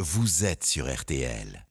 vous êtes sur RTL.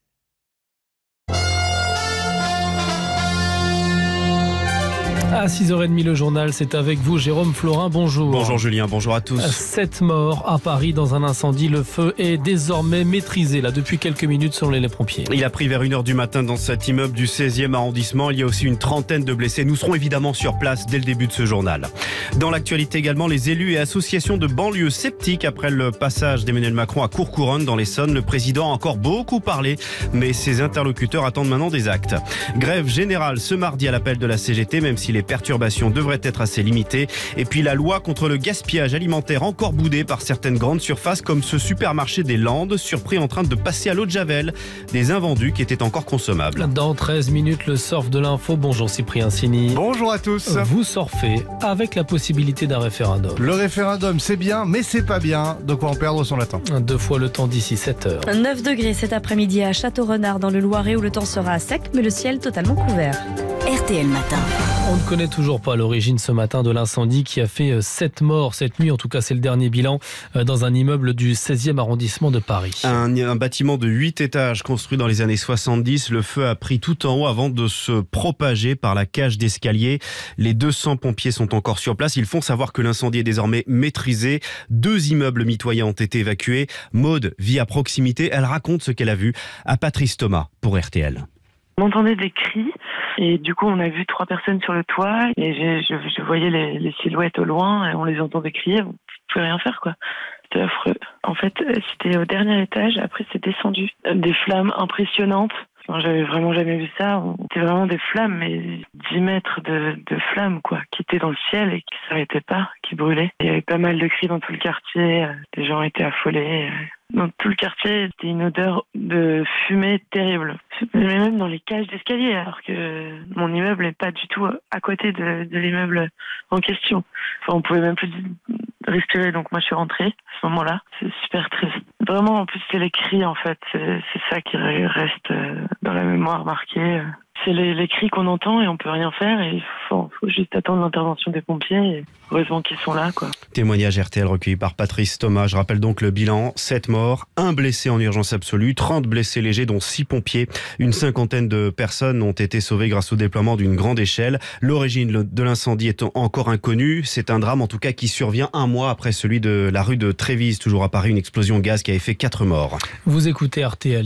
À 6h30, le journal, c'est avec vous, Jérôme Florin, bonjour. Bonjour Julien, bonjour à tous. 7 morts à Paris dans un incendie. Le feu est désormais maîtrisé, là, depuis quelques minutes, selon les pompiers. Il a pris vers 1h du matin dans cet immeuble du 16e arrondissement. Il y a aussi une trentaine de blessés. Nous serons évidemment sur place dès le début de ce journal. Dans l'actualité également, les élus et associations de banlieue sceptiques après le passage d'Emmanuel Macron à Courcouronnes dans l'Essonne. Le président a encore beaucoup parlé, mais ses interlocuteurs attendent maintenant des actes. Grève générale ce mardi à l'appel de la CGT, même si les perturbations devraient être assez limitées. Et puis la loi contre le gaspillage alimentaire encore boudée par certaines grandes surfaces comme ce supermarché des Landes, surpris en train de passer à l'eau de Javel. Des invendus qui étaient encore consommables. Dans 13 minutes, le surf de l'info. Bonjour Cyprien Sini. Bonjour à tous. Vous surfez avec la possibilité d'un référendum. Le référendum, c'est bien, mais c'est pas bien. De quoi en perdre son latin. 2 fois le temps d'ici 7h. 9 degrés cet après-midi à Château-Renard dans le Loiret où le temps sera sec, mais le ciel totalement couvert. RTL Matin. On ne connaît toujours pas l'origine ce matin de l'incendie qui a fait 7 morts cette nuit. En tout cas, c'est le dernier bilan dans un immeuble du 16e arrondissement de Paris. Un bâtiment de 8 étages construit dans les années 70. Le feu a pris tout en haut avant de se propager par la cage d'escalier. Les 200 pompiers sont encore sur place. Ils font savoir que l'incendie est désormais maîtrisé. 2 immeubles mitoyens ont été évacués. Maude vit à proximité. Elle raconte ce qu'elle a vu à Patrice Thomas pour RTL. On entendait des cris et du coup on a vu 3 personnes sur le toit et je voyais les silhouettes au loin et on les entendait crier, on pouvait rien faire quoi. C'était affreux. En fait c'était au dernier étage, après c'est descendu. Des flammes impressionnantes. J'avais vraiment jamais vu ça. C'était vraiment des flammes, mais 10 mètres de flammes, quoi, qui étaient dans le ciel et qui s'arrêtaient pas, qui brûlaient. Il y avait pas mal de cris dans tout le quartier. Les gens étaient affolés. Dans tout le quartier, c'était une odeur de fumée terrible. Mais même dans les cages d'escalier, alors que mon immeuble n'est pas du tout à côté de l'immeuble en question. Enfin, on pouvait même plus respirer, donc moi je suis rentrée à ce moment-là. C'est super triste. Vraiment, en plus, c'est les cris, en fait. C'est ça qui reste dans la mémoire marqué. C'est les cris qu'on entend et on peut rien faire. Et il faut juste attendre l'intervention des pompiers. Et heureusement qu'ils sont là, quoi. Témoignage RTL recueilli par Patrice Thomas. Je rappelle donc le bilan. 7 morts, 1 blessé en urgence absolue, 30 blessés légers, dont 6 pompiers. Une cinquantaine de personnes ont été sauvées grâce au déploiement d'une grande échelle. L'origine de l'incendie est encore inconnue. C'est un drame, en tout cas, qui survient 1 mois après celui de la rue de Trévise, toujours à Paris. Une explosion de gaz qui avait fait 4 morts. Vous écoutez RTL,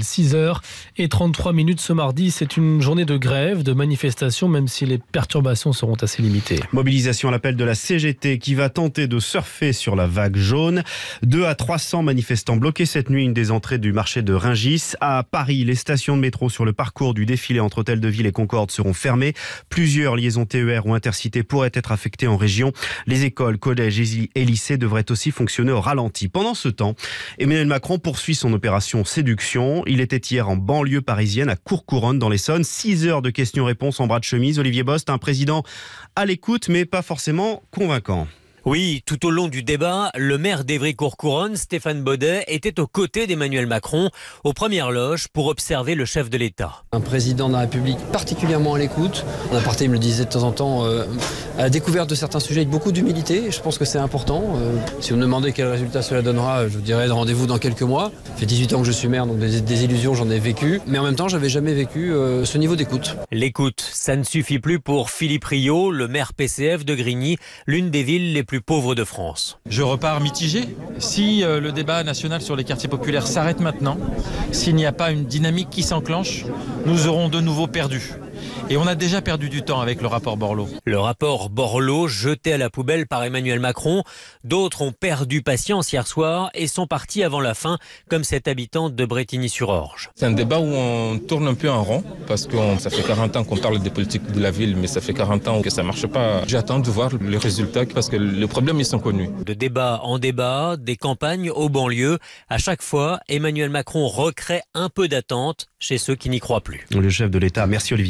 6h33 ce mardi. C'est une journée de grève, de manifestation, même si les perturbations seront assez limitées. Mobilisation à l'appel de la CGT qui va tenter de surfer sur la vague jaune. 200 à 300 manifestants bloqués cette nuit, une des entrées du marché de Rungis. À Paris, les stations de métro sur le parcours du défilé entre Hôtel de Ville et Concorde seront fermées. Plusieurs liaisons TER ou Intercités pourraient être affectées en région. Les écoles, collèges et lycées devraient aussi fonctionner au ralenti. Pendant ce temps, Emmanuel Macron poursuit son opération séduction. Il était hier en banlieue parisienne à Courcouronnes dans l'Essonne. 6 heures de questions-réponses en bras de chemise. Olivier Bost, un président à l'écoute mais pas forcément convaincant. Oui, tout au long du débat, le maire d'Évry-Courcouronnes, Stéphane Baudet, était aux côtés d'Emmanuel Macron, aux premières loges, pour observer le chef de l'État. Un président de la République particulièrement à l'écoute. Bonaparte me le disait de temps en temps, à la découverte de certains sujets avec beaucoup d'humilité. Je pense que c'est important. Si vous me demandez quel résultat cela donnera, je vous dirai rendez-vous dans quelques mois. Ça fait 18 ans que je suis maire, donc des illusions, j'en ai vécu. Mais en même temps, j'avais jamais vécu ce niveau d'écoute. L'écoute, ça ne suffit plus pour Philippe Rio, le maire PCF de Grigny, l'une des villes les plus pauvres de France. Je repars mitigé. Si le débat national sur les quartiers populaires s'arrête maintenant, s'il n'y a pas une dynamique qui s'enclenche, nous aurons de nouveau perdu. Et on a déjà perdu du temps avec le rapport Borloo. Le rapport Borloo jeté à la poubelle par Emmanuel Macron. D'autres ont perdu patience hier soir et sont partis avant la fin, comme cette habitante de Brétigny-sur-Orge. C'est un débat où on tourne un peu en rond, parce que ça fait 40 ans qu'on parle des politiques de la ville, mais ça fait 40 ans que ça ne marche pas. J'attends de voir les résultats, parce que les problèmes, ils sont connus. De débat en débat, des campagnes aux banlieues, à chaque fois, Emmanuel Macron recrée un peu d'attente chez ceux qui n'y croient plus. Le chef de l'État, merci Olivier Bost, qui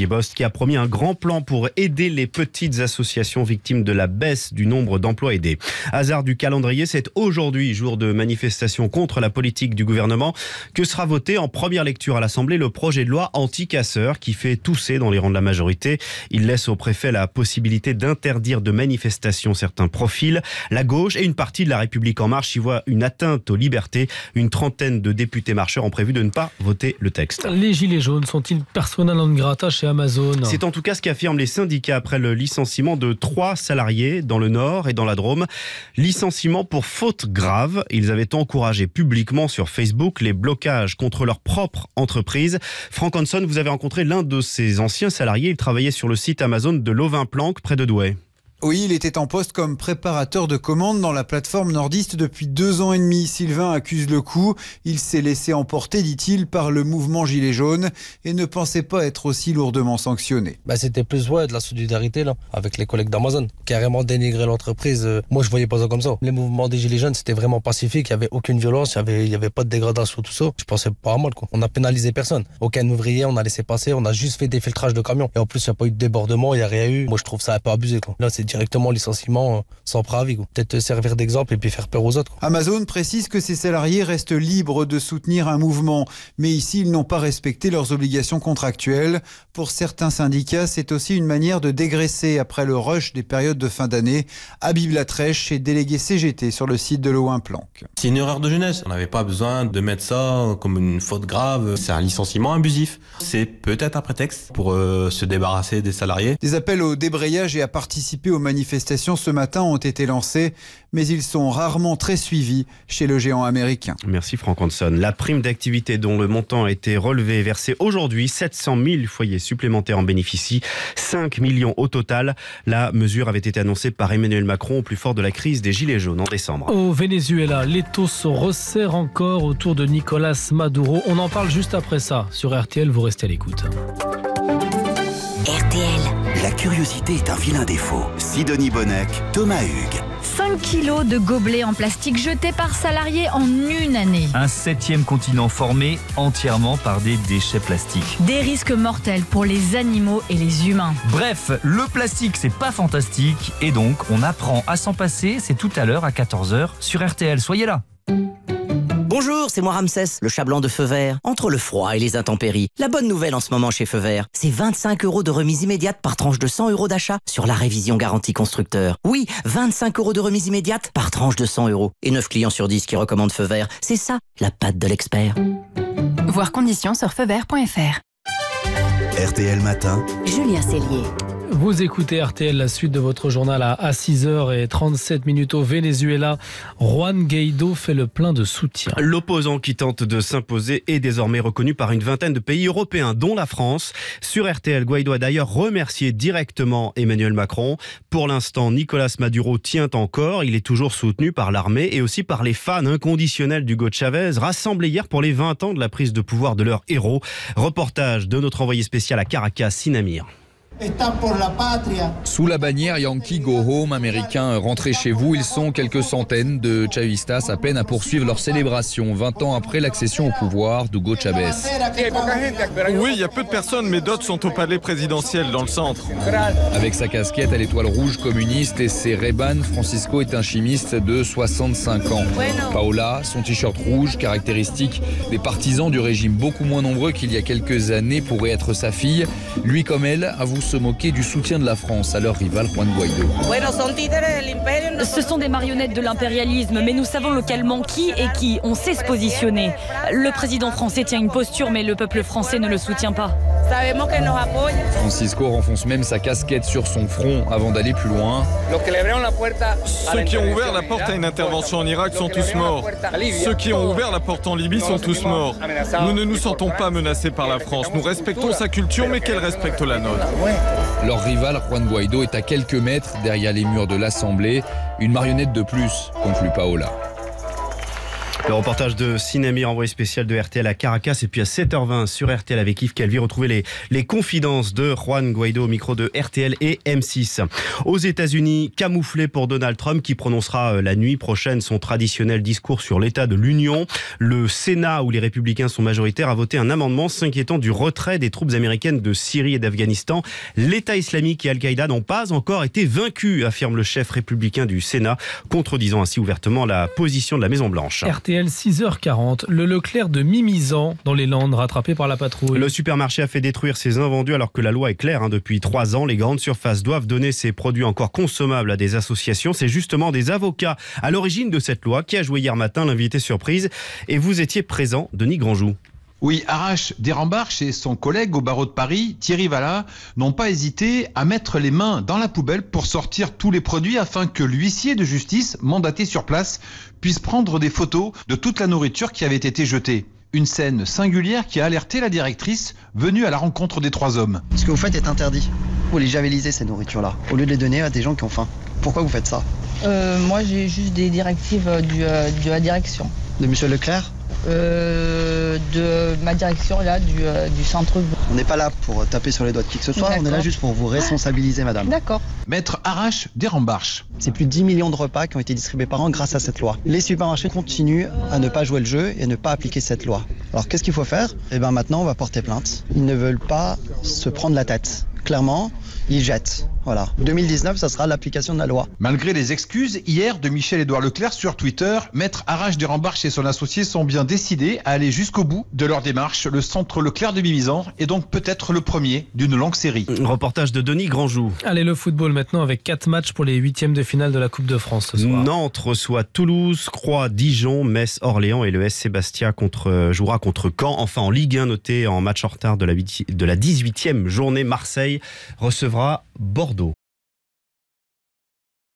qui a promis un grand plan pour aider les petites associations victimes de la baisse du nombre d'emplois aidés. Hasard du calendrier, c'est aujourd'hui, jour de manifestation contre la politique du gouvernement, que sera voté en première lecture à l'Assemblée le projet de loi anti-casseurs qui fait tousser dans les rangs de la majorité. Il laisse au préfet la possibilité d'interdire de manifestations certains profils. La gauche et une partie de la République en marche y voient une atteinte aux libertés. Une trentaine de députés marcheurs ont prévu de ne pas voter le texte. Les gilets jaunes sont-ils persona non grata chez Amazon ? C'est en tout cas ce qu'affirment les syndicats après le licenciement de 3 salariés dans le Nord et dans la Drôme. Licenciement pour faute grave. Ils avaient encouragé publiquement sur Facebook les blocages contre leur propre entreprise. Franck Hanson, vous avez rencontré l'un de ces anciens salariés. Il travaillait sur le site Amazon de Lovin-Planck, près de Douai. Oui, il était en poste comme préparateur de commandes dans la plateforme nordiste depuis 2 ans et demi. Sylvain accuse le coup. Il s'est laissé emporter, dit-il, par le mouvement Gilets jaunes et ne pensait pas être aussi lourdement sanctionné. C'était plus de la solidarité là, avec les collègues d'Amazon. Carrément dénigrer l'entreprise, moi je voyais pas ça comme ça. Les mouvements des Gilets jaunes, c'était vraiment pacifique, il n'y avait aucune violence, il y avait pas de dégradation, tout ça. Je pensais pas mal quoi. On a pénalisé personne. Aucun ouvrier, on a laissé passer, on a juste fait des filtrages de camions. Et en plus, il n'y a pas eu de débordement, il n'y a rien eu. Moi je trouve ça un peu abusé quoi. Là, c'est directement licenciement sans préavis. Peut-être servir d'exemple et puis faire peur aux autres. Amazon précise que ses salariés restent libres de soutenir un mouvement. Mais ici, ils n'ont pas respecté leurs obligations contractuelles. Pour certains syndicats, c'est aussi une manière de dégraisser après le rush des périodes de fin d'année. Habib Latrèche est délégué CGT sur le site de Lovin-Planck. C'est une erreur de jeunesse. On n'avait pas besoin de mettre ça comme une faute grave. C'est un licenciement abusif. C'est peut-être un prétexte pour se débarrasser des salariés. Des appels au débrayage et à participer aux manifestations ce matin ont été lancés, mais ils sont rarement très suivis chez le géant américain. Merci Franck Hanson. La prime d'activité dont le montant a été relevé et versé aujourd'hui, 700 000 foyers supplémentaires en bénéficient, 5 millions au total. La mesure avait été annoncée par Emmanuel Macron au plus fort de la crise des Gilets jaunes en décembre. Au Venezuela, l'étau se resserre encore autour de Nicolás Maduro. On en parle juste après ça. Sur RTL, vous restez à l'écoute. RTL. La curiosité est un vilain défaut. Sidonie Bonnec, Thomas Hugues. 5 kilos de gobelets en plastique jetés par salarié en une année. Un 7e continent formé entièrement par des déchets plastiques. Des risques mortels pour les animaux et les humains. Bref, le plastique, c'est pas fantastique. Et donc, on apprend à s'en passer. C'est tout à l'heure à 14h sur RTL. Soyez là. Bonjour, c'est moi Ramsès, le chat blanc de Feu Vert. Entre le froid et les intempéries, la bonne nouvelle en ce moment chez Feu Vert, c'est 25 € de remise immédiate par tranche de 100 € d'achat sur la révision garantie constructeur. Oui, 25 € de remise immédiate par tranche de 100 €. Et 9 clients sur 10 qui recommandent Feu Vert. C'est ça, la patte de l'expert. Voir conditions sur feuvert.fr. RTL Matin. Julien Cellier. Vous écoutez RTL, la suite de votre journal à 6h37 au Venezuela. Juan Guaidó fait le plein de soutien. L'opposant qui tente de s'imposer est désormais reconnu par une vingtaine de pays européens, dont la France. Sur RTL, Guaidó a d'ailleurs remercié directement Emmanuel Macron. Pour l'instant, Nicolás Maduro tient encore. Il est toujours soutenu par l'armée et aussi par les fans inconditionnels d'Hugo Chavez, rassemblés hier pour les 20 ans de la prise de pouvoir de leur héros. Reportage de notre envoyé spécial à Caracas, Sinamir. Sous la bannière Yankee Go Home américain, rentrez chez vous, ils sont quelques centaines de chavistas à peine à poursuivre leur célébration 20 ans après l'accession au pouvoir d'Hugo Chavez. Oui, il y a peu de personnes, mais d'autres sont au palais présidentiel dans le centre. Avec sa casquette à l'étoile rouge communiste et ses Ray-Ban, Francisco est un chimiste de 65 ans. Paola, son t-shirt rouge, caractéristique des partisans du régime beaucoup moins nombreux qu'il y a quelques années, pourrait être sa fille. Lui comme elle avoue se moquer du soutien de la France à leur rival Juan Guaidó. Ce sont des marionnettes de l'impérialisme, mais nous savons localement qui est qui. On sait se positionner. Le président français tient une posture, mais le peuple français ne le soutient pas. Francisco renfonce même sa casquette sur son front avant d'aller plus loin. Ceux qui ont ouvert la porte à une intervention en Irak sont tous morts. Ceux qui ont ouvert la porte en Libye sont tous morts. Nous ne nous sentons pas menacés par la France. Nous respectons sa culture, mais qu'elle respecte la nôtre. Leur rival, Juan Guaidó, est à quelques mètres derrière les murs de l'Assemblée. Une marionnette de plus, conclut Paola. Le reportage de Cinémir, envoyé spécial de RTL à Caracas. Et puis à 7h20 sur RTL avec Yves Calvi, retrouvez les confidences de Juan Guaido au micro de RTL et M6. Aux États-Unis, camouflé pour Donald Trump qui prononcera la nuit prochaine son traditionnel discours sur l'état de l'Union. Le Sénat, où les républicains sont majoritaires, a voté un amendement s'inquiétant du retrait des troupes américaines de Syrie et d'Afghanistan. L'État islamique et Al-Qaïda n'ont pas encore été vaincus, affirme le chef républicain du Sénat, contredisant ainsi ouvertement la position de la Maison-Blanche. RTL 6h40, le Leclerc de Mimizan dans les Landes, rattrapé par la patrouille. Le supermarché a fait détruire ses invendus alors que la loi est claire. Depuis 3 ans, les grandes surfaces doivent donner ces produits encore consommables à des associations. C'est justement des avocats à l'origine de cette loi qui a joué hier matin l'invité surprise. Et vous étiez présent, Denis Grandjou. Oui, Arash Derambarche et son collègue au barreau de Paris, Thierry Vallat, n'ont pas hésité à mettre les mains dans la poubelle pour sortir tous les produits afin que l'huissier de justice, mandaté sur place, puisse prendre des photos de toute la nourriture qui avait été jetée. Une scène singulière qui a alerté la directrice venue à la rencontre des 3 hommes. Ce que vous faites est interdit. Vous les javelisez ces nourritures-là, au lieu de les donner à des gens qui ont faim. Pourquoi vous faites ça ? Moi j'ai juste des directives de la direction. De Monsieur Leclerc ? De ma direction là du centre. On n'est pas là pour taper sur les doigts de qui que ce soit, on est là juste pour vous responsabiliser, madame. D'accord. Maître Arash Derambarche. C'est plus de 10 millions de repas qui ont été distribués par an grâce à cette loi. Les supermarchés continuent à ne pas jouer le jeu et ne pas appliquer cette loi. Alors qu'est-ce qu'il faut faire ? Maintenant on va porter plainte. Ils ne veulent pas se prendre la tête. Clairement, ils jettent. Voilà. 2019, ça sera l'application de la loi. Malgré les excuses hier de Michel-Édouard Leclerc sur Twitter, Maître Arash Derambarche et son associé sont bien décidés à aller jusqu'au bout de leur démarche. Le centre Leclerc de Mimizan est donc peut-être le premier d'une longue série. Reportage de Denis Grandjou. Allez, le football maintenant avec 4 matchs pour les 8e de finale de la Coupe de France ce soir. Nantes reçoit Toulouse, Croix, Dijon, Metz, Orléans et le SC Bastia jouera contre Caen. Enfin en Ligue 1, noté en match en retard de la 18e journée, Marseille recevra Bordeaux.